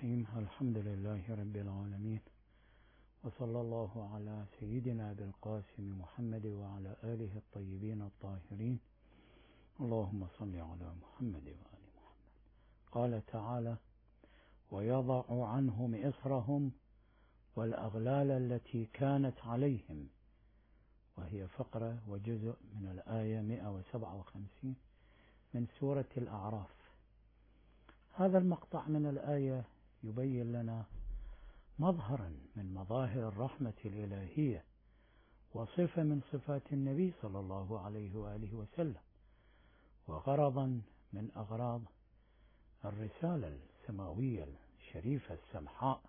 الرحيم. الحمد لله رب العالمين، وصلى الله على سيدنا أبي القاسم محمد وعلى آله الطيبين الطاهرين. اللهم صل على محمد وآل محمد. قال تعالى: ويضع عنهم إصرهم والأغلال التي كانت عليهم، وهي فقرة وجزء من الآية 157 من سورة الأعراف. هذا المقطع من الآية يبين لنا مظهرا من مظاهر الرحمة الإلهية وصفة من صفات النبي صلى الله عليه وآله وسلم، وغرضا من أغراض الرسالة السماوية الشريفة السمحاء.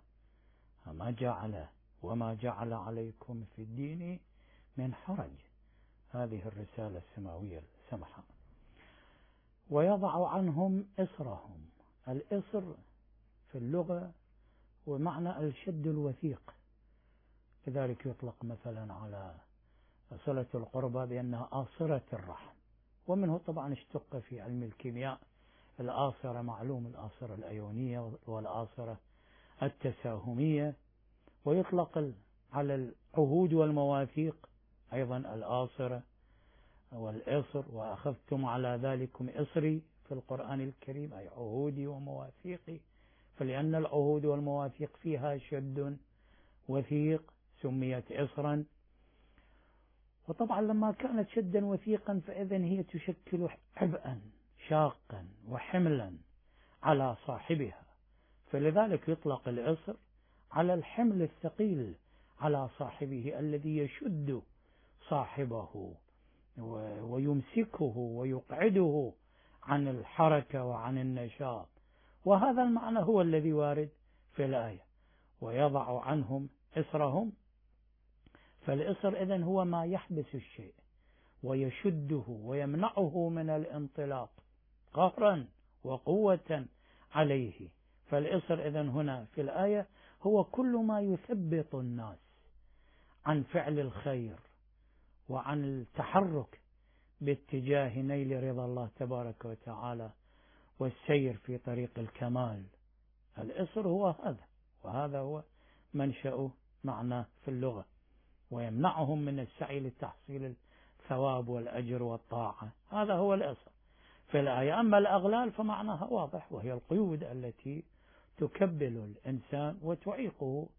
وما جعل عليكم في الدين من حرج، هذه الرسالة السماوية السمحاء. ويضع عنهم إصرهم. الإصر في اللغة ومعنى الشد الوثيق، لذلك يطلق مثلا على صلة القربى بأنها آصرة الرحم، ومنه طبعا اشتق في علم الكيمياء الآصرة، معلوم الآصرة الأيونية والآصرة التساهمية، ويطلق على العهود والمواثيق أيضا الآصرة والإصر. وأخذتم على ذلكم إصري في القرآن الكريم، أي عهودي ومواثيقي، فلأن العهود والمواثيق فيها شد وثيق سميت إصرا. وطبعا لما كانت شدا وثيقا فإذن هي تشكل عبئا شاقا وحملا على صاحبها، فلذلك يطلق الإصر على الحمل الثقيل على صاحبه الذي يشد صاحبه ويمسكه ويقعده عن الحركة وعن النشاط. وهذا المعنى هو الذي وارد في الآية: ويضع عنهم إصرهم. فالإصر إذن هو ما يحبس الشيء ويشده ويمنعه من الانطلاق قهرا وقوة عليه. فالإصر إذن هنا في الآية هو كل ما يثبط الناس عن فعل الخير وعن التحرك باتجاه نيل رضا الله تبارك وتعالى والسير في طريق الكمال. الإصر هو هذا، وهذا هو منشأ معناه في اللغة. ويمنعهم من السعي لتحصيل الثواب والأجر والطاعة، هذا هو الإصر في الآية. أما الأغلال فمعناها واضح، وهي القيود التي تكبل الإنسان وتعيقه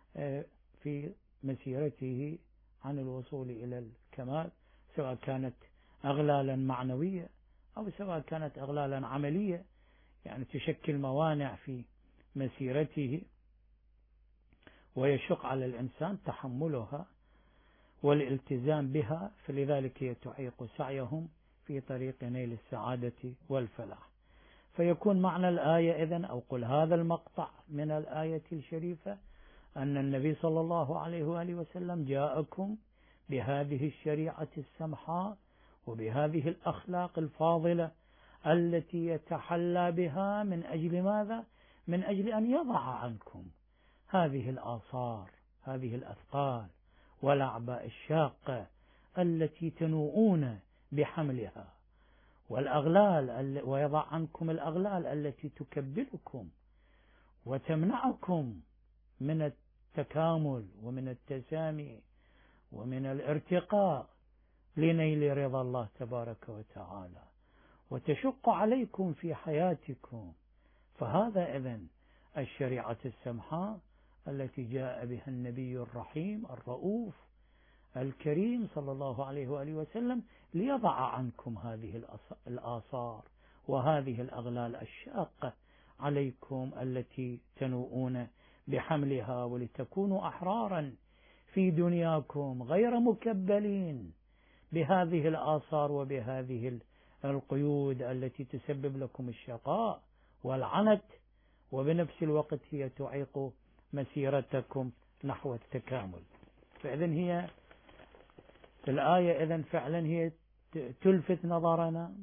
في مسيرته عن الوصول إلى الكمال، سواء كانت أغلالا معنوية أو سواء كانت أغلالا عملية، يعني تشكل موانع في مسيرته ويشق على الإنسان تحملها والالتزام بها، فلذلك هي تعيق سعيهم في طريق نيل السعادة والفلاح. فيكون معنى الآية إذن، أو قل هذا المقطع من الآية الشريفة، أن النبي صلى الله عليه وآله وسلم جاءكم بهذه الشريعة السمحاء وبهذه الأخلاق الفاضلة التي يتحلى بها. من أجل ماذا؟ من أجل أن يضع عنكم هذه الآثار، هذه الأثقال والأعباء الشاقة التي تنوؤون بحملها، والأغلال، ويضع عنكم الأغلال التي تكبلكم وتمنعكم من التكامل ومن التسامي ومن الارتقاء لنيل رضا الله تبارك وتعالى، وتشق عليكم في حياتكم. فهذا إذن الشريعة السمحاء التي جاء بها النبي الرحيم الرؤوف الكريم صلى الله عليه وآله وسلم، ليضع عنكم هذه الآثار وهذه الأغلال الشاقة عليكم التي تنوؤون بحملها، ولتكونوا أحرارا في دنياكم غير مكبلين بهذه الآثار وبهذه القيود التي تسبب لكم الشقاء والعنت، وبنفس الوقت هي تعيق مسيرتكم نحو التكامل. فإذن هي في الآية إذن فعلا هي تلفت نظرنا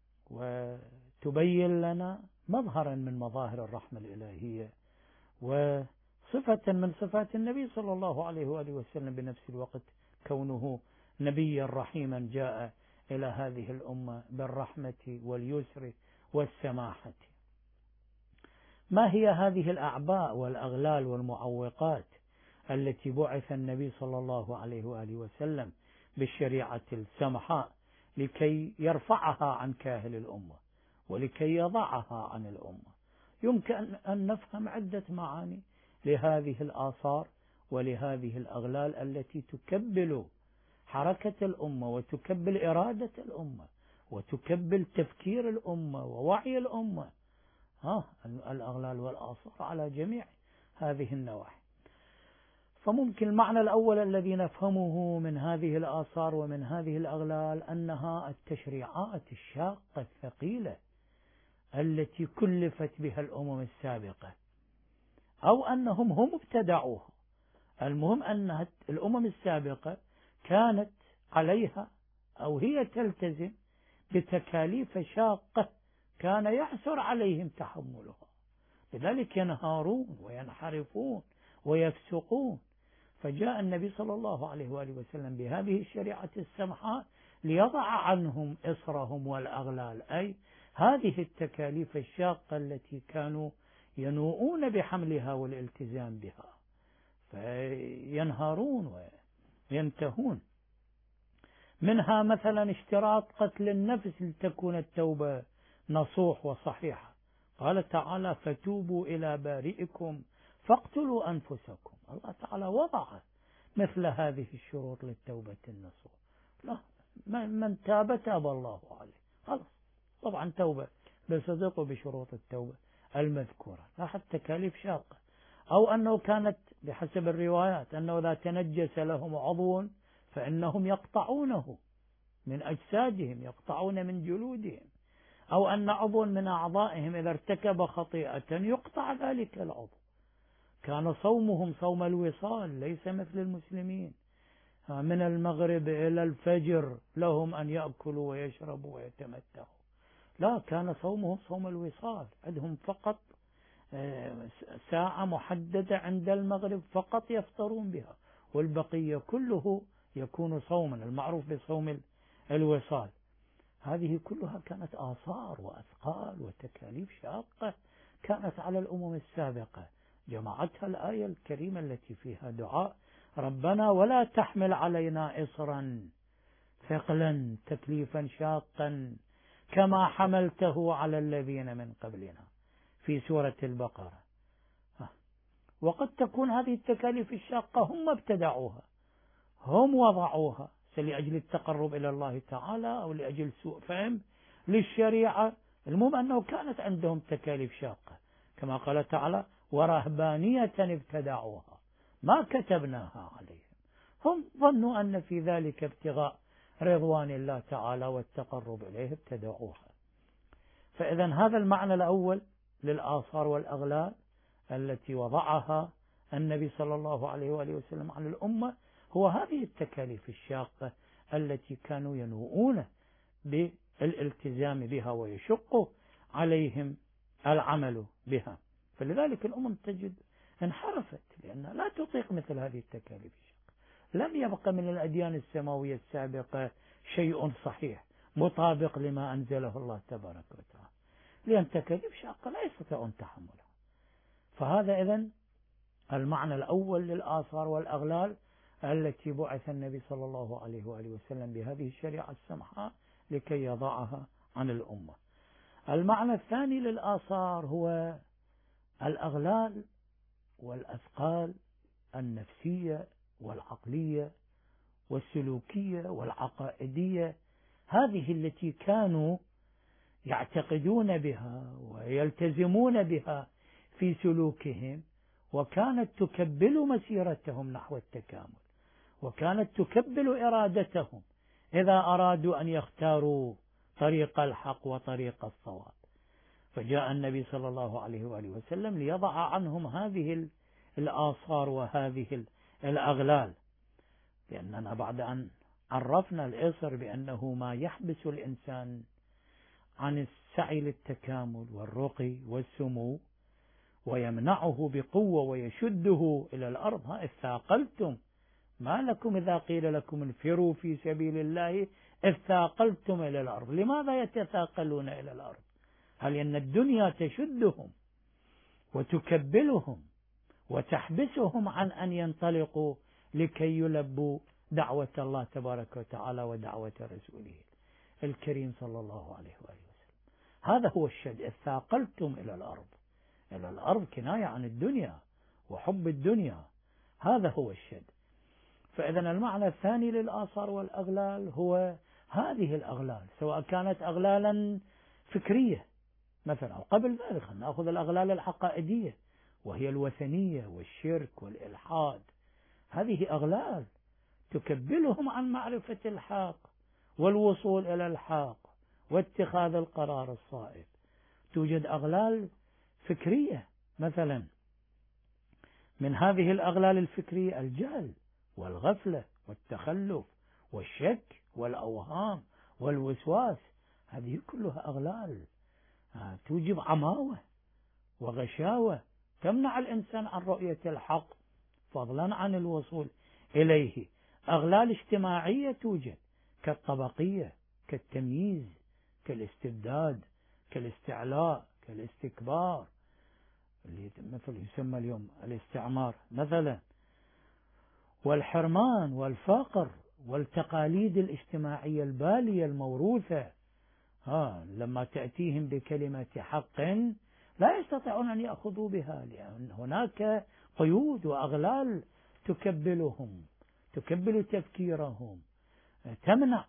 وتبين لنا مظهرا من مظاهر الرحمة الإلهية وصفة من صفات النبي صلى الله عليه وآله وسلم، بنفس الوقت كونه نبيا رحيما جاء إلى هذه الأمة بالرحمة واليسر والسماحة. ما هي هذه الأعباء والأغلال والمعوقات التي بعث النبي صلى الله عليه وآله وسلم بالشريعة السمحاء لكي يرفعها عن كاهل الأمة ولكي يضعها عن الأمة؟ يمكن أن نفهم عدة معاني لهذه الآثار ولهذه الأغلال التي تكبل حركة الأمة وتكبل إرادة الأمة وتكبل تفكير الأمة ووعي الأمة. الأغلال والآثار على جميع هذه النواحي. فممكن المعنى الأول الذي نفهمه من هذه الآثار ومن هذه الأغلال أنها التشريعات الشاقة الثقيلة التي كلفت بها الأمم السابقة، أو أنهم هم ابتدعوها. المهم أن الأمم السابقة كانت عليها أو هي تلتزم بتكاليف شاقة كان يعسر عليهم تحملها، لذلك ينهارون وينحرفون ويفسقون. فجاء النبي صلى الله عليه وآله وسلم بهذه الشريعة السمحاء ليضع عنهم إصرهم والأغلال، أي هذه التكاليف الشاقة التي كانوا ينوؤون بحملها والالتزام بها، فينهارون وينتهون. منها مثلا اشتراط قتل النفس لتكون التوبة نصوح وصحيحة. قال تعالى: فتوبوا إلى بارئكم فاقتلوا أنفسكم. الله تعالى وضع مثل هذه الشروط للتوبة النصوح. لا، من تاب تاب الله عليه، خلاص. طبعا توبة بصدق وبشروط التوبة المذكورة، لا حتى تكاليف شاقة. أو أنه كانت بحسب الروايات أنه إذا تنجس لهم عضو فإنهم يقطعونه من أجسادهم، يقطعون من جلودهم. أو أن عضو من أعضائهم إذا ارتكب خطيئة يقطع ذلك العضو. كان صومهم صوم الوصال، ليس مثل المسلمين من المغرب إلى الفجر لهم أن يأكلوا ويشربوا ويتمتعوا. لا، كان صومهم صوم الوصال، عندهم فقط ساعة محددة عند المغرب فقط يفطرون بها، والبقية كله يكون صوما، المعروف بصوم الوصال. هذه كلها كانت آثار وأثقال وتكاليف شاقة كانت على الأمم السابقة، جمعتها الآية الكريمة التي فيها دعاء: ربنا ولا تحمل علينا إصرا ثقلا تكليفا شاقا كما حملته على الذين من قبلنا، في سورة البقرة. وقد تكون هذه التكاليف الشاقة هم ابتدعوها، هم وضعوها لأجل التقرب إلى الله تعالى أو لأجل سوء فهم للشريعة. المهم أنه كانت عندهم تكاليف شاقة، كما قال تعالى: ورهبانية ابتدعوها ما كتبناها عليهم. هم ظنوا أن في ذلك ابتغاء رضوان الله تعالى والتقرب إليه ابتدعوها. فإذا هذا المعنى الأول للآثار والأغلال التي وضعها النبي صلى الله عليه وآله وسلم على الأمة، هو هذه التكاليف الشاقة التي كانوا ينوؤون بالالتزام بها ويشق عليهم العمل بها. فلذلك الأمم تجد انحرفت لأنها لا تطيق مثل هذه التكاليف الشاقة. لم يبق من الأديان السماوية السابقة شيء صحيح مطابق لما أنزله الله تبارك وتعالى، لأن تكاليف شاقة لا يستطيعون تحملها. فهذا إذن المعنى الأول للآثار والأغلال التي بعث النبي صلى الله عليه وآله وسلم بهذه الشريعة السمحاء لكي يضعها عن الأمة. المعنى الثاني للآثار هو الأغلال والأثقال النفسية والعقلية والسلوكية والعقائدية، هذه التي كانوا يعتقدون بها ويلتزمون بها في سلوكهم، وكانت تكبل مسيرتهم نحو التكامل، وكانت تكبل إرادتهم إذا أرادوا أن يختاروا طريق الحق وطريق الصواب. فجاء النبي صلى الله عليه وآله وسلم ليضع عنهم هذه الآثار وهذه الأغلال، لأننا بعد أن عرفنا الإصر بأنه ما يحبس الإنسان عن السعي للتكامل والرقي والسمو ويمنعه بقوة ويشده إلى الأرض، اثاقلتم ما لكم إذا قيل لكم انفروا في سبيل الله اثاقلتم إلى الأرض. لماذا يتثاقلون إلى الأرض؟ هل أن الدنيا تشدهم وتكبلهم وتحبسهم عن أن ينطلقوا لكي يلبوا دعوة الله تبارك وتعالى ودعوة رسوله الكريم صلى الله عليه وآله وسلم. هذا هو الشد. إذ ثاقلتم إلى الأرض. إلى الأرض كناية عن الدنيا وحب الدنيا، هذا هو الشد. فإذا المعنى الثاني للآثار والأغلال هو هذه الأغلال، سواء كانت أغلالا فكرية مثلا، أو قبل ذلك نأخذ الأغلال العقائدية وهي الوثنية والشرك والإلحاد. هذه أغلال تكبلهم عن معرفة الحق والوصول إلى الحق واتخاذ القرار الصائب. توجد أغلال فكرية مثلا، من هذه الأغلال الفكرية الجهل والغفلة والتخلف والشك والأوهام والوسواس. هذه كلها أغلال توجب عماوة وغشاوة تمنع الإنسان عن رؤية الحق فضلا عن الوصول إليه. أغلال اجتماعية توجد كالطبقية، كالتمييز، كالاستبداد، كالاستعلاء، كالاستكبار، اللي مثل يسمى اليوم الاستعمار مثلا، والحرمان والفقر والتقاليد الاجتماعية البالية الموروثة. لما تأتيهم بكلمة حق لا يستطيعون أن يأخذوا بها، لأن هناك قيود وأغلال تكبلهم، تكبل تفكيرهم، تمنع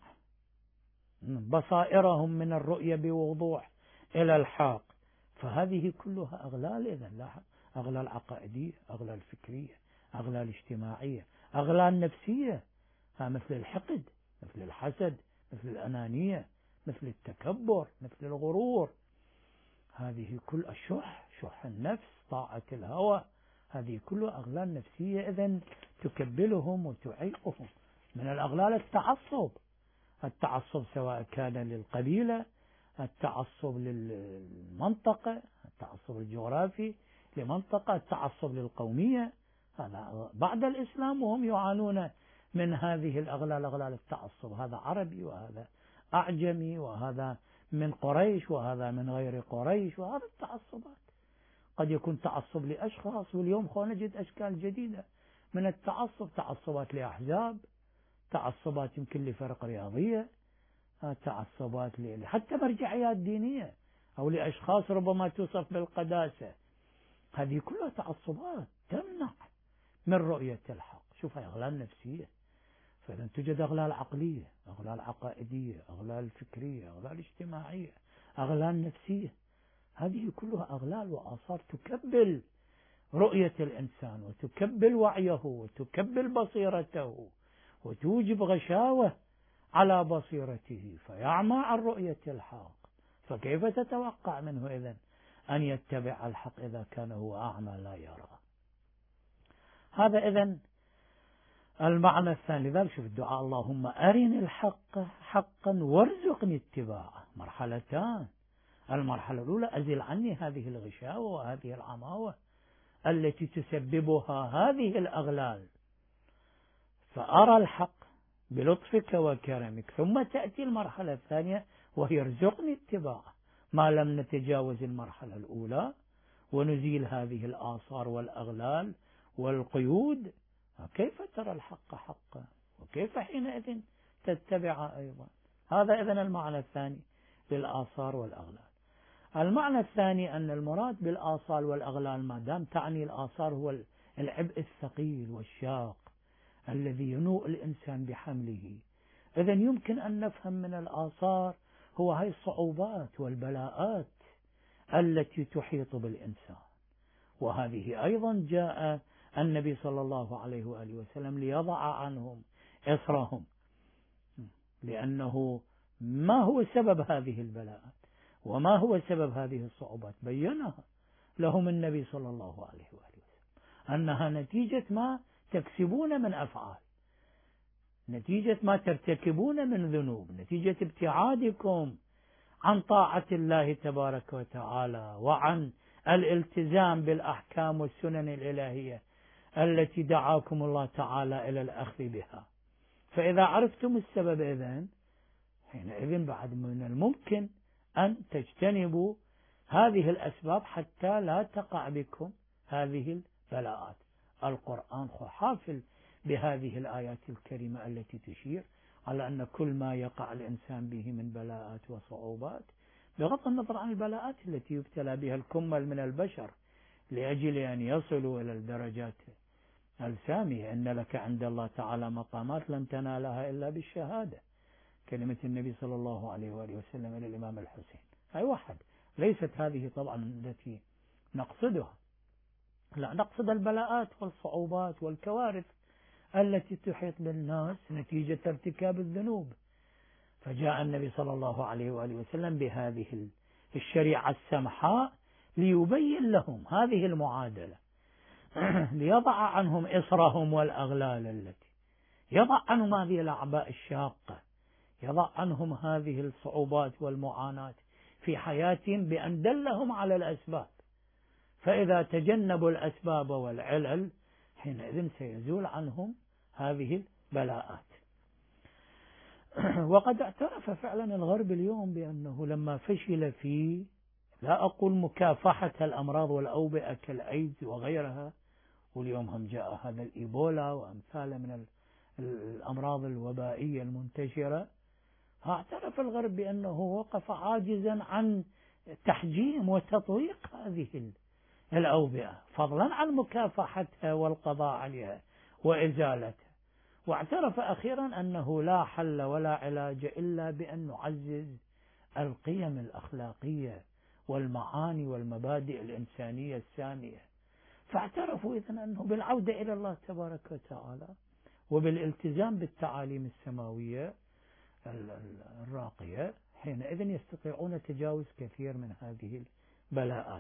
بصائرهم من الرؤية بوضوح إلى الحق. فهذه كلها أغلال. إذن لا، أغلال عقائدية، أغلال فكرية، أغلال اجتماعية، أغلال نفسية، مثل الحقد، مثل الحسد، مثل الأنانية، مثل التكبر، مثل الغرور. هذه كل الشح، شح النفس، طاعة الهوى، هذه كلها أغلال نفسية إذن تكبلهم وتعيقهم. من الأغلال التعصب، التعصب سواء كان للقبيلة، التعصب للمنطقة، التعصب الجغرافي لمنطقة، التعصب للقومية. هذا بعد الإسلام وهم يعانون من هذه الأغلال، أغلال التعصب. هذا عربي وهذا أعجمي، وهذا من قريش وهذا من غير قريش، وهذا التعصبات. قد يكون تعصب لأشخاص، واليوم نجد أشكال جديدة من التعصب، تعصبات لأحزاب، تعصبات يمكن لفرق رياضية، تعصبات حتى مرجعيات دينية أو لأشخاص ربما توصف بالقداسة. هذه كلها تعصبات تمنع من رؤية الحق. شوف، هي أغلال نفسية. فإذا توجد أغلال عقلية، أغلال عقائدية، أغلال فكرية، أغلال اجتماعية، أغلال نفسية. هذه كلها أغلال وآثار تكبل رؤية الإنسان وتكبل وعيه وتكبل بصيرته وتوجب غشاوة على بصيرته فيعمى عن رؤية الحق. فكيف تتوقع منه إذن أن يتبع الحق إذا كان هو أعمى لا يرى؟ هذا إذن المعنى الثاني. لذلك شوف الدعاء: اللهم أرني الحق حقا وارزقني اتباعه. مرحلتان. المرحلة الأولى: أزل عني هذه الغشاوة وهذه العماوة التي تسببها هذه الأغلال، فأرى الحق بلطفك وكرمك. ثم تأتي المرحلة الثانية وهي ارزقني اتباعه، ما لم نتجاوز المرحلة الأولى ونزيل هذه الآثار والأغلال والقيود. كيف ترى الحق حقا؟ وكيف حينئذ تتبع أيضا؟ هذا إذن المعنى الثاني للآثار والأغلال. المعنى الثاني أن المراد بالآثار والأغلال، ما دام تعني الآثار، هو العبء الثقيل والشاق الذي ينوء الإنسان بحمله. إذن يمكن أن نفهم من الآثار هو هاي الصعوبات والبلاءات التي تحيط بالإنسان. وهذه أيضا جاء النبي صلى الله عليه وآله وسلم ليضع عنهم إصرهم، لأنه ما هو سبب هذه البلاءات وما هو سبب هذه الصعوبات بينها لهم النبي صلى الله عليه وآله وسلم، أنها نتيجة ما تكسبون من أفعال، نتيجة ما ترتكبون من ذنوب، نتيجة ابتعادكم عن طاعة الله تبارك وتعالى وعن الالتزام بالأحكام والسنن الإلهية التي دعاكم الله تعالى إلى الأخذ بها. فإذا عرفتم السبب إذن حينئذ بعد من الممكن أن تجتنبوا هذه الأسباب حتى لا تقع بكم هذه البلاءات. القرآن حافل بهذه الآيات الكريمة التي تشير على أن كل ما يقع الإنسان به من بلاءات وصعوبات، بغض النظر عن البلاءات التي يبتلى بها الكمل من البشر لأجل أن يصلوا إلى الدرجات السامية، إن لك عند الله تعالى مقامات لن تنالها إلا بالشهادة، كلمة النبي صلى الله عليه وآله وسلم إلى الإمام الحسين. أي واحد، ليست هذه طبعا التي نقصدها، لا، نقصد البلاءات والصعوبات والكوارث التي تحيط بالناس نتيجة ارتكاب الذنوب. فجاء النبي صلى الله عليه وآله وسلم بهذه الشريعة السمحاء ليبين لهم هذه المعادلة، ليضع عنهم إصرهم والأغلال التي، يضع عنهم هذه الأعباء الشاقة، يضع عنهم هذه الصعوبات والمعاناة في حياتهم بأن دلهم على الأسباب. فإذا تجنبوا الأسباب والعلل حينئذ سيزول عنهم هذه البلاءات. وقد اعترف فعلا الغرب اليوم بأنه لما فشل في، لا أقول مكافحة الأمراض والأوبئة كالأيدز وغيرها، واليوم هم جاء هذا الإيبولا وأمثاله من الأمراض الوبائية المنتشرة، اعترف الغرب بأنه وقف عاجزا عن تحجيم وتطويق هذه الأوبئة، فضلا عن مكافحتها والقضاء عليها وإزالتها. واعترف أخيرا أنه لا حل ولا علاج إلا بأن نعزز القيم الأخلاقية والمعاني والمبادئ الإنسانية السامية. فاعترفوا إذن أنه بالعودة إلى الله تبارك وتعالى وبالالتزام بالتعاليم السماوية الراقية حينئذ يستطيعون تجاوز كثير من هذه البلاءات.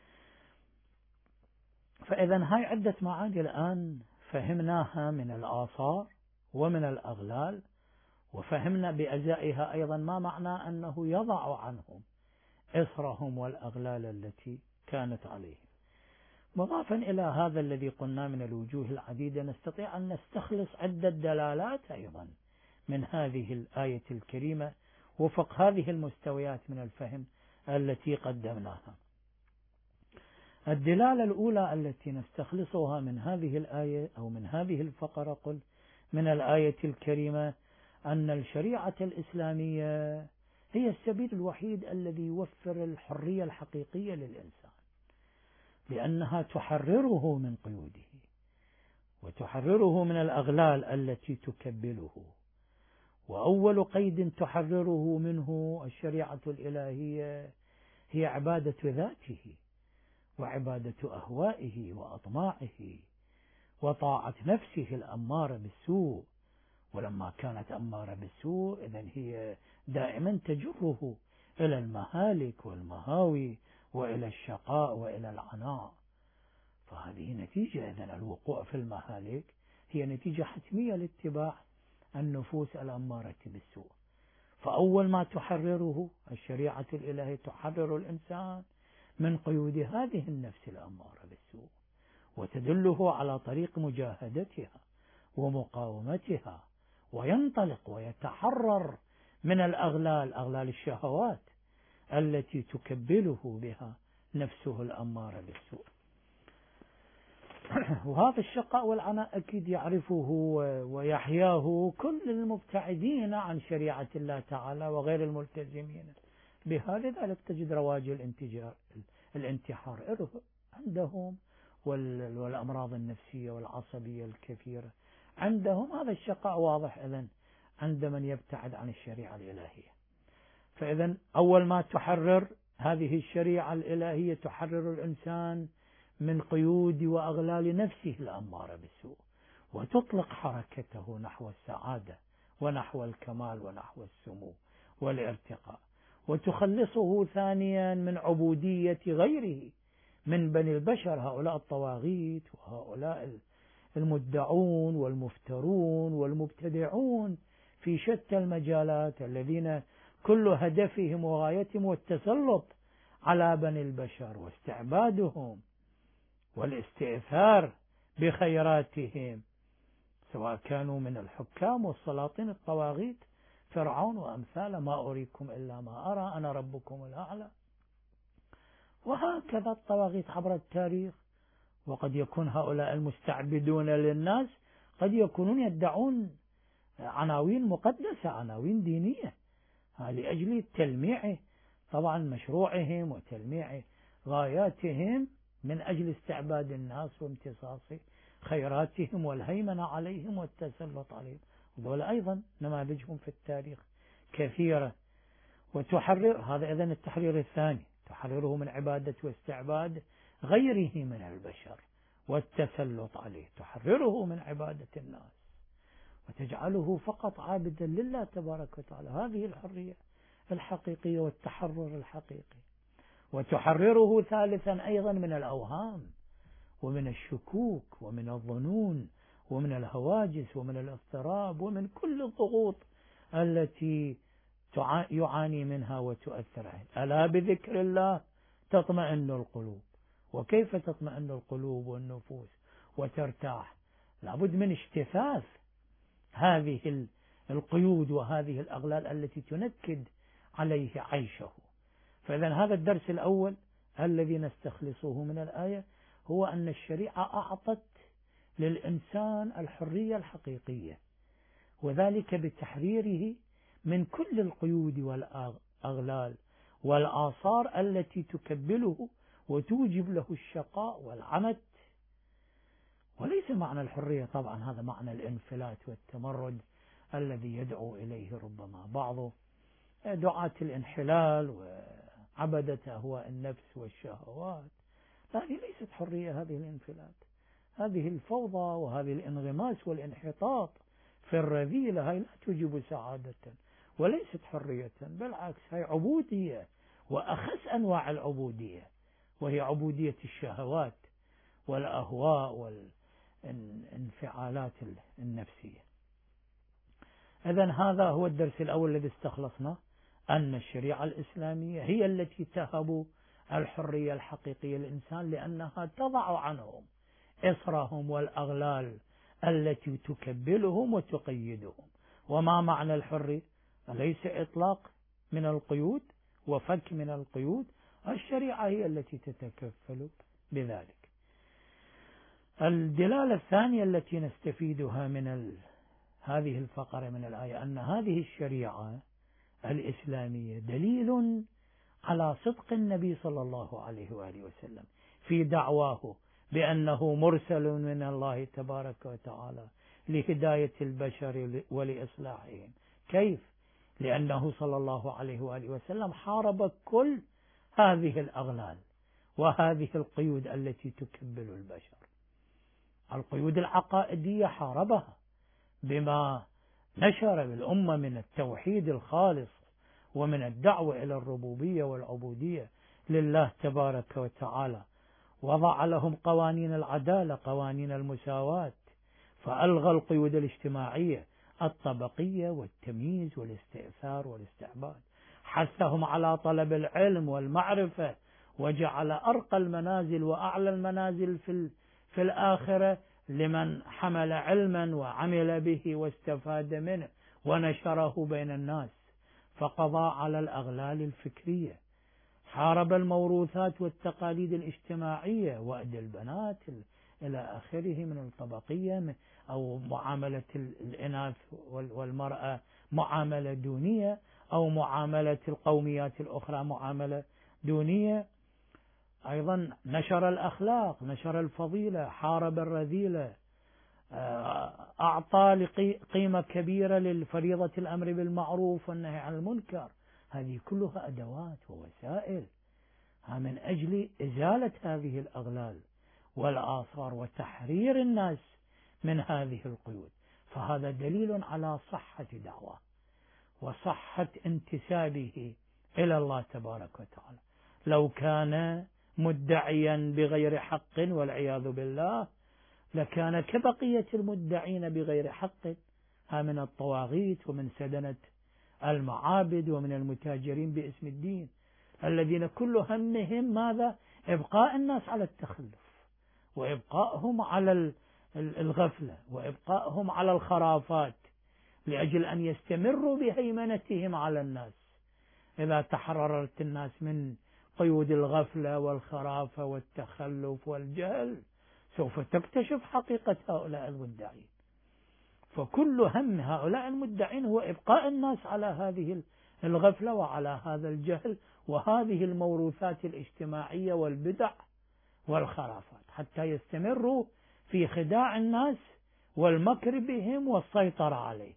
فإذا هاي عدة معاني الآن فهمناها من الآثار ومن الأغلال، وفهمنا بأجزائها أيضا ما معنى أنه يضع عنهم إصرهم والأغلال التي كانت عليهم. مضافا إلى هذا الذي قلنا من الوجوه العديدة، نستطيع أن نستخلص عدة دلالات أيضا من هذه الآية الكريمة وفق هذه المستويات من الفهم التي قدمناها. الدلالة الأولى التي نستخلصها من هذه الآية أو من هذه الفقرة، قل من الآية الكريمة، أن الشريعة الإسلامية هي السبيل الوحيد الذي يوفر الحرية الحقيقية للإنسان، لأنها تحرره من قيوده وتحرره من الأغلال التي تكبله. وأول قيد تحرره منه الشريعة الإلهية هي عبادة ذاته وعبادة أهوائه وأطماعه وطاعة نفسه الأمارة بالسوء. ولما كانت أمارة بالسوء إذن هي دائما تجره إلى المهالك والمهاوي وإلى الشقاء وإلى العناء. فهذه نتيجة، إذن الوقوع في المهالك هي نتيجة حتمية لاتباع النفوس الأمارة بالسوء. فأول ما تحرره الشريعة الإلهية تحرر الإنسان من قيود هذه النفس الأمارة بالسوء، وتدله على طريق مجاهدتها ومقاومتها، وينطلق ويتحرر من الأغلال، أغلال الشهوات التي تكبله بها نفسه الأمارة بالسوء. وهذا الشقاء والعناء أكيد يعرفه ويحياه كل المبتعدين عن شريعة الله تعالى وغير الملتزمين بها. لذلك تجد رواج الانتحار عندهم والأمراض النفسية والعصبية الكثيرة عندهم. هذا الشقاء واضح إذن عند من يبتعد عن الشريعة الإلهية. فإذن أول ما تحرر هذه الشريعة الإلهية تحرر الإنسان من قيود وأغلال نفسه الأمارة بالسوء، وتطلق حركته نحو السعادة ونحو الكمال ونحو السمو والارتقاء، وتخلصه ثانيا من عبودية غيره من بني البشر، هؤلاء الطواغيت وهؤلاء المدعون والمفترون والمبتدعون في شتى المجالات، الذين كل هدفهم وغايتهم والتسلط على بني البشر واستعبادهم والاستئثار بخيراتهم، سواء كانوا من الحكام والسلاطين الطواغيت فرعون وأمثاله، ما أريكم إلا ما أرى أنا ربكم الأعلى. وهكذا الطواغيت عبر التاريخ. وقد يكون هؤلاء المستعبدون للناس قد يكونون يدعون عناوين مقدسة، عناوين دينية، لأجل تلميع طبعا مشروعهم وتلميع غاياتهم من أجل استعباد الناس وامتصاص خيراتهم والهيمنة عليهم والتسلط عليهم. وذولا أيضا نماذجهم في التاريخ كثيرة. وتحرر هذا إذن التحرير الثاني، تحرره من عبادة واستعباد غيره من البشر والتسلط عليه، تحرره من عبادة الناس وتجعله فقط عابدا لله تبارك وتعالى. هذه الحرية الحقيقية والتحرر الحقيقي. وتحرره ثالثا أيضا من الأوهام ومن الشكوك ومن الظنون ومن الهواجس ومن الاضطراب ومن كل الضغوط التي يعاني منها وتؤثر عليه. ألا بذكر الله تطمئن القلوب. وكيف تطمئن القلوب والنفوس وترتاح؟ لابد من اجتثاث هذه القيود وهذه الأغلال التي تنكد عليه عيشه. فإذا هذا الدرس الأول الذي نستخلصه من الآية هو أن الشريعة أعطت للإنسان الحرية الحقيقية، وذلك بتحريره من كل القيود والأغلال والآثار التي تكبله وتوجب له الشقاء والعنت. وليس معنى الحرية طبعا هذا معنى الانفلات والتمرد الذي يدعو إليه ربما بعض دعاة الانحلال وعبدة أهواء النفس والشهوات. هذه ليست حرية، هذه الانفلات، هذه الفوضى وهذه الانغماس والانحطاط في الرذيلة، هاي لا توجب سعادة وليست حرية، بالعكس هاي عبودية، وأخس أنواع العبودية، وهي عبودية الشهوات والأهواء والانفعالات النفسية. إذن هذا هو الدرس الأول الذي استخلصناه، أن الشريعة الإسلامية هي التي تهب الحرية الحقيقية للإنسان، لأنها تضع عنهم إصرهم والأغلال التي تكبلهم وتقيدهم. وما معنى الحرية؟ أليس إطلاق من القيود وفك من القيود؟ الشريعة هي التي تتكفل بذلك. الدلالة الثانية التي نستفيدها من هذه الفقرة من الآية أن هذه الشريعة الإسلامية دليل على صدق النبي صلى الله عليه وآله وسلم في دعواه بأنه مرسل من الله تبارك وتعالى لهداية البشر ولإصلاحهم. كيف؟ لأنه صلى الله عليه وآله وسلم حارب كل هذه الأغلال وهذه القيود التي تكبل البشر. القيود العقائدية حاربها بما نشر بالأمة من التوحيد الخالص ومن الدعوة إلى الربوبية والعبودية لله تبارك وتعالى. وضع لهم قوانين العدالة، قوانين المساواة، فألغى القيود الاجتماعية الطبقية والتمييز والاستئثار والاستعباد. حثهم على طلب العلم والمعرفة، وجعل أرقى المنازل وأعلى المنازل في الآخرة لمن حمل علما وعمل به واستفاد منه ونشره بين الناس، فقضى على الأغلال الفكرية. حارب الموروثات والتقاليد الاجتماعية، وأد البنات إلى آخره من الطبقية، أو معاملة الإناث والمرأة معاملة دونية، أو معاملة القوميات الأخرى معاملة دونية. أيضا نشر الأخلاق، نشر الفضيلة، حارب الرذيلة، أعطى قيمة كبيرة للفريضة الأمر بالمعروف والنهي عن المنكر. هذه كلها أدوات ووسائل من أجل إزالة هذه الأغلال والآثار وتحرير الناس من هذه القيود. فهذا دليل على صحة دعوة وصحة انتسابه إلى الله تبارك وتعالى. لو كان مدعيا بغير حق والعياذ بالله لكان كبقية المدعين بغير حق من الطواغيت ومن سدنة المعابد ومن المتاجرين باسم الدين، الذين كل همهم ماذا؟ إبقاء الناس على التخلف، وإبقائهم على الغفلة، وإبقائهم على الخرافات، لأجل أن يستمروا بهيمنتهم على الناس. إذا تحررت الناس من قيود الغفلة والخرافة والتخلف والجهل سوف تكتشف حقيقة هؤلاء المدعين. فكل هم هؤلاء المدعين هو إبقاء الناس على هذه الغفلة وعلى هذا الجهل وهذه الموروثات الاجتماعية والبدع والخرافات، حتى يستمروا في خداع الناس والمكر بهم والسيطرة عليهم.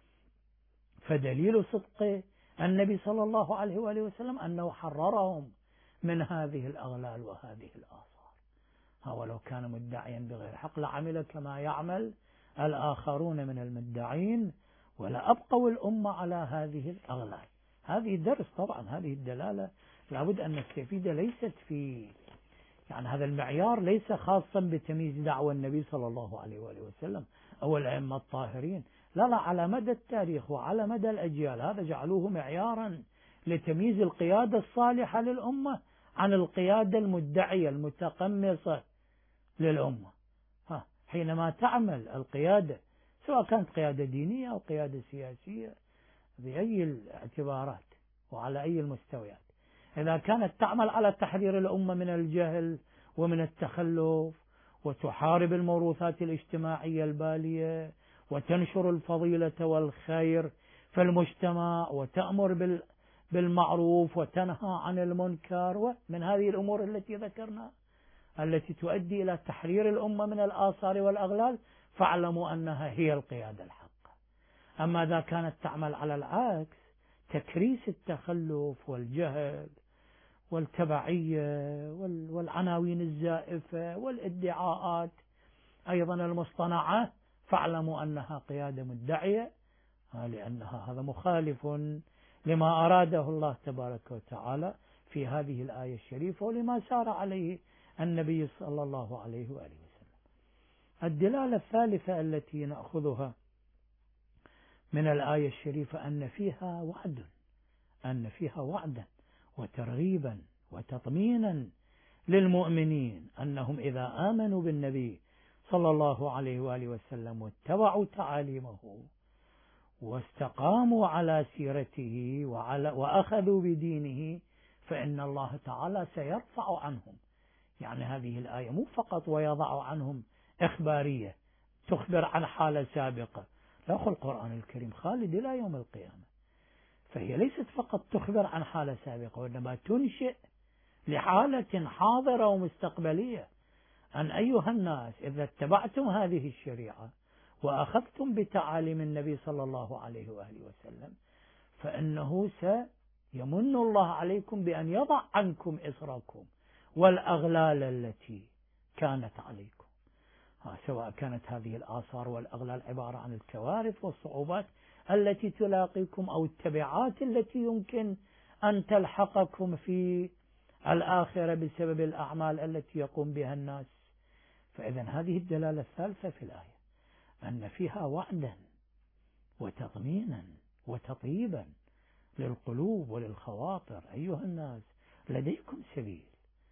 فدليل صدق النبي صلى الله عليه وآله وسلم أنه حررهم من هذه الأغلال وهذه الآثار. ولو كان مدعيا بغير حق لعمل كما يعمل الآخرون من المدعين ولا أبقوا الأمة على هذه الأغلال. هذه درس طبعا، هذه الدلالة لابد أن نستفيد، ليست في هذا المعيار ليس خاصا بتمييز دعوة النبي صلى الله عليه وآله وسلم أو الأئمة الطاهرين، لا، على مدى التاريخ وعلى مدى الأجيال هذا جعلوه معيارا لتمييز القيادة الصالحة للأمة عن القيادة المدعية المتقمصة للأمة. حينما تعمل القيادة سواء كانت قيادة دينية أو قيادة سياسية بأي الاعتبارات وعلى أي المستويات، إذا كانت تعمل على تحرير الأمة من الجهل ومن التخلف وتحارب الموروثات الاجتماعية البالية وتنشر الفضيلة والخير في المجتمع وتأمر بالمعروف وتنهى عن المنكر ومن هذه الأمور التي ذكرنا التي تؤدي إلى تحرير الأمة من الآثار والأغلال، فاعلموا أنها هي القيادة الحقة. أما إذا كانت تعمل على العكس، تكريس التخلف والجهل والتبعية والعناوين الزائفة والادعاءات أيضا المصطنعة، فاعلموا أنها قيادة مدعية، لأنها هذا مخالف لما أراده الله تبارك وتعالى في هذه الآية الشريفة ولما سار عليه النبي صلى الله عليه وآله وسلم. الدلالة الثالثة التي نأخذها من الآية الشريفة أن فيها وعدا وترغيبا وتطمينا للمؤمنين أنهم إذا آمنوا بالنبي صلى الله عليه وآله وسلم واتبعوا تعاليمه واستقاموا على سيرته وأخذوا بدينه فإن الله تعالى سيرفع عنهم. هذه الآية مو فقط ويضع عنهم إخبارية تخبر عن حالة سابقة، لا، القرآن الكريم خالد إلى يوم القيامة، فهي ليست فقط تخبر عن حالة سابقة وإنما تنشئ لحالة حاضرة ومستقبلية، أن أيها الناس إذا اتبعتم هذه الشريعة وأخذتم بتعاليم النبي صلى الله عليه وآله وسلم فإنه سيمن الله عليكم بأن يضع عنكم إصركم والأغلال التي كانت عليكم، سواء كانت هذه الآثار والأغلال عبارة عن الكوارث والصعوبات التي تلاقيكم أو التبعات التي يمكن أن تلحقكم في الآخرة بسبب الأعمال التي يقوم بها الناس. فإذا هذه الدلالة الثالثة في الآية أن فيها وعدا وتطمينا وتطيبا للقلوب وللخواطر. أيها الناس لديكم سبيل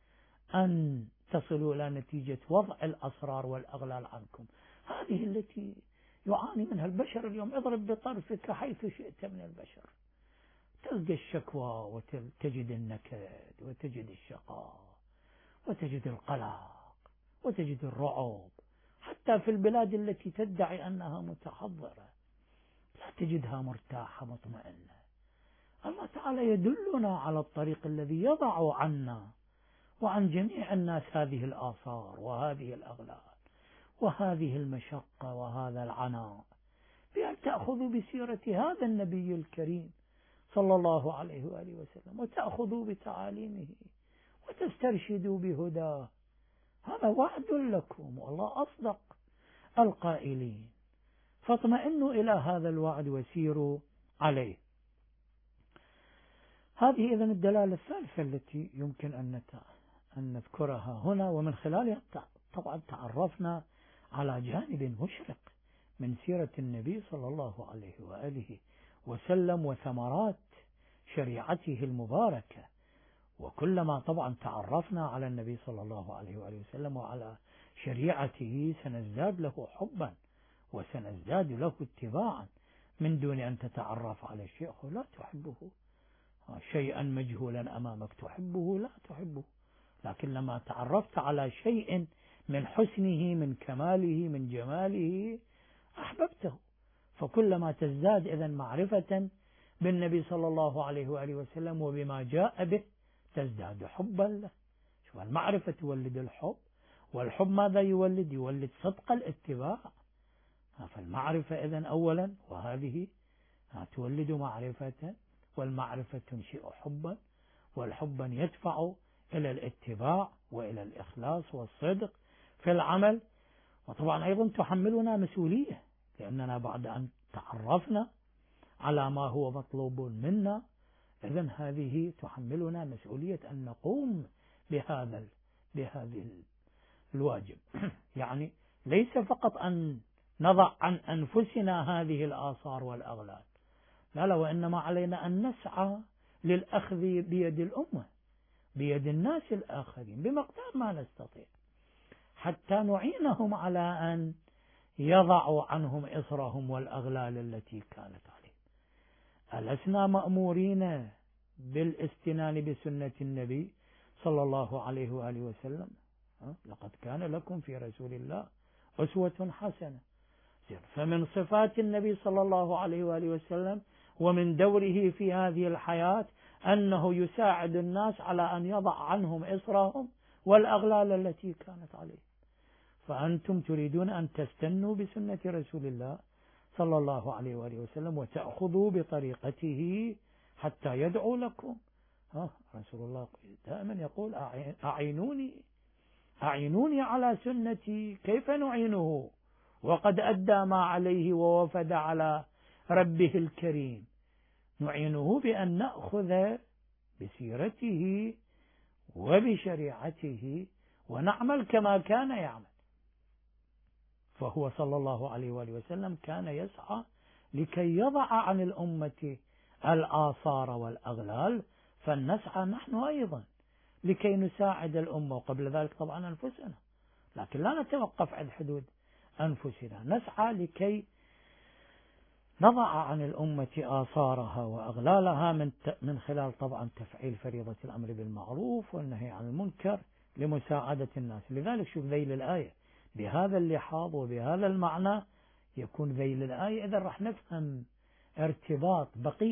أن تصلوا إلى نتيجة وضع الأسرار والأغلال عنكم، هذه التي يعاني منها البشر اليوم. اضرب بطرفك حيث شئت من البشر تلقى الشكوى وتجد النكد وتجد الشقاء وتجد القلق وتجد الرعب، حتى في البلاد التي تدعي أنها متحضرة لا تجدها مرتاحة مطمئنة. الله تعالى يدلنا على الطريق الذي يضع عنا وعن جميع الناس هذه الآثار وهذه الأغلال وهذه المشقة وهذا العناء، بأن تأخذوا بسيرة هذا النبي الكريم صلى الله عليه وآله وسلم وتأخذوا بتعاليمه وتسترشدوا بهداه. هذا وعد لكم والله أصدق القائلين، فاطمئنوا إلى هذا الوعد وسيروا عليه. هذه إذن الدلالة الثالثة التي يمكن أن نذكرها هنا، ومن خلالها طبعا تعرفنا على جانب مشرق من سيرة النبي صلى الله عليه وآله وسلم وثمرات شريعته المباركة. وكلما طبعا تعرفنا على النبي صلى الله عليه وآله وسلم وعلى شريعته سنزداد له حبا وسنزداد له اتباعا، من دون أن تتعرف على الشيء لا تحبه شيئا مجهولا أمامك تحبه؟ لا تحبه، لكن لما تعرفت على شيء من حسنه، من كماله، من جماله، أحببته. فكلما تزداد إذن معرفة بالنبي صلى الله عليه وآله وسلم وبما جاء به تزداد حبا له. شوف، المعرفة تولد الحب، والحب ماذا يولد؟ يولد صدق الاتباع. فالمعرفة إذن أولا، وهذه تولد معرفة، والمعرفة تنشئ حبا، والحبا يدفع إلى الاتباع وإلى الإخلاص والصدق في العمل. وطبعا أيضا تحملنا مسؤولية، لأننا بعد أن تعرفنا على ما هو مطلوب منا، إذن هذه تحملنا مسؤولية أن نقوم بهذا الواجب. يعني ليس فقط أن نضع عن أنفسنا هذه الآثار والأغلال، لا، وإنما علينا أن نسعى للأخذ بيد الأمة، بيد الناس الآخرين بمقدار ما نستطيع، حتى نعينهم على أن يضعوا عنهم إصرهم والأغلال التي كانت عليهم. ألسنا مأمورين بالاستنان بسنة النبي صلى الله عليه وآله وسلم؟ لقد كان لكم في رسول الله أسوة حسنة. فمن صفات النبي صلى الله عليه وآله وسلم ومن دوره في هذه الحياة أنه يساعد الناس على أن يضع عنهم إصرهم والأغلال التي كانت عليهم. فأنتم تريدون أن تستنوا بسنة رسول الله صلى الله عليه وآله وسلم وتأخذوا بطريقته حتى يدعو لكم. رسول الله دائما يقول أعينوني على سنتي. كيف نعينه وقد أدى ما عليه ووفد على ربه الكريم؟ نعينه بأن نأخذ بسيرته وبشريعته ونعمل كما كان يعمل. فهو صلى الله عليه وآله وسلم كان يسعى لكي يضع عن الأمة الآثار والأغلال، فلنسعى نحن أيضا لكي نساعد الأمة، وقبل ذلك طبعا أنفسنا، لكن لا نتوقف عند حدود أنفسنا، نسعى لكي نضع عن الأمة آثارها وأغلالها من خلال طبعا تفعيل فريضة الأمر بالمعروف والنهي عن المنكر لمساعدة الناس. لذلك شوف ذيل الآية بهذا اللحاظ وبهذا المعنى يكون ذيل الآية، إذا رح نفهم ارتباط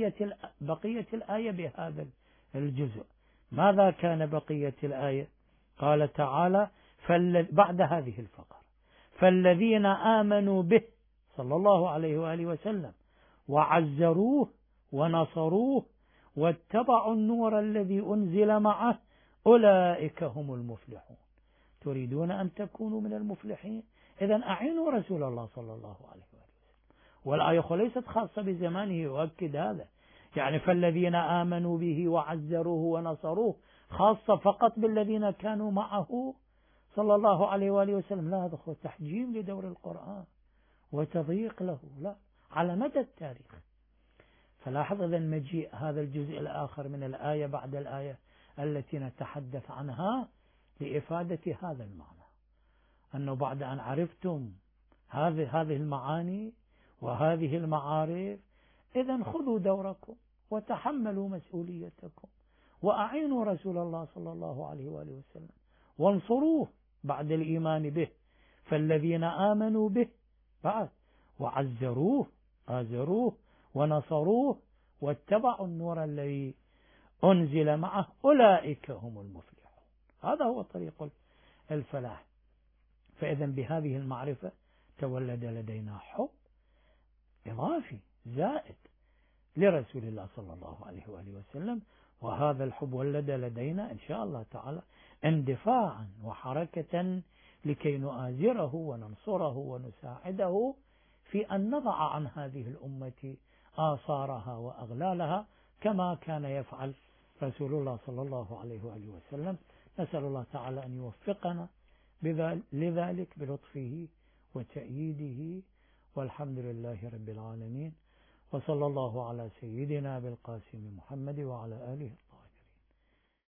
بقية الآية بهذا الجزء. ماذا كان بقية الآية؟ قال تعالى بعد هذه الفقرة: فالذين آمنوا به صلى الله عليه وآله وسلم وعزروه ونصروه واتبعوا النور الذي أنزل معه أولئك هم المفلحون. تريدون أن تكونوا من المفلحين؟ إذن أعينوا رسول الله صلى الله عليه وآله وسلم. والآية ليست خاصة بزمانه، يؤكد هذا. يعني فالذين آمنوا به وعزروه ونصروه خاصة فقط بالذين كانوا معه صلى الله عليه وآله وسلم؟ لا، هذا هو تحجيم لدور القرآن وتضييق له، لا، على مدى التاريخ. فلاحظ إذن مجيء هذا الجزء الآخر من الآية بعد الآية التي نتحدث عنها لإفادة هذا المعنى، أنه بعد أن عرفتم هذه المعاني وهذه المعارف، إذن خذوا دوركم وتحملوا مسؤوليتكم وأعينوا رسول الله صلى الله عليه وآله وسلم وانصروه بعد الإيمان به. فالذين آمنوا به بعد وعزروه آزروه ونصروه واتبعوا النور الذي أنزل معه أولئك هم المفلحون. هذا هو طريق الفلاح. فإذا بهذه المعرفة تولد لدينا حب إضافي زائد لرسول الله صلى الله عليه وآله وسلم، وهذا الحب ولد لدينا إن شاء الله تعالى اندفاعا وحركة لكي نؤازره وننصره ونساعده في أن نضع عن هذه الأمة آثارها وأغلالها كما كان يفعل رسول الله صلى الله عليه وآله وسلم. نسأل الله تعالى أن يوفقنا لذلك بلطفه وتأييده، والحمد لله رب العالمين، وصلى الله على سيدنا بالقاسم محمد وعلى آله